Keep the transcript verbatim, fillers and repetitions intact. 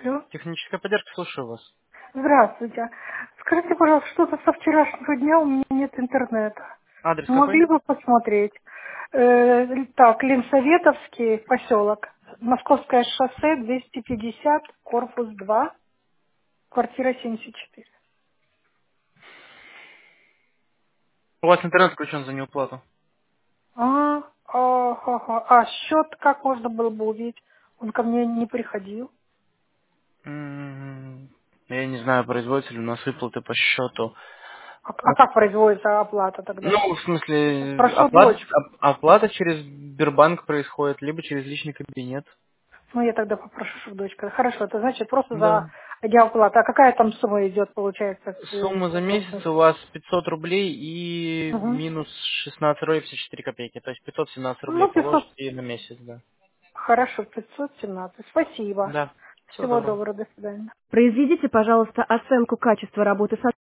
Алло. Техническая поддержка, слушаю вас. Здравствуйте. Скажите, пожалуйста, что-то со вчерашнего дня у меня нет интернета. Адрес Не какой? могли бы посмотреть? Э, так, Ленсоветовский поселок. Московское шоссе двести пятьдесят, корпус два, квартира семьдесят четыре. У вас интернет включен за неуплату. А, а, ага. А счет как можно было бы увидеть? Он ко мне не приходил. М, Я не знаю, производитель у нас выплаты по счету. А, а как производится оплата Ну, тогда? в смысле, Прошу оплата, дочь. оп- оплата через Сбербанк происходит, либо через личный кабинет. Ну, я тогда попрошу, чтобы дочка. Хорошо, это значит просто Да. за оплата. А какая там сумма идет, получается, э, Сумма за месяц совокупность? у вас пятьсот рублей и Угу. минус шестнадцать рублей пятьдесят четыре копейки. То есть пятьсот семнадцать рублей Ну, пятьсот. положите на месяц, да. Хорошо, пятьсот семнадцать. Спасибо. Да. Всего Всего доброго. доброго, до свидания. Произведите, пожалуйста, оценку качества работы сотрудника.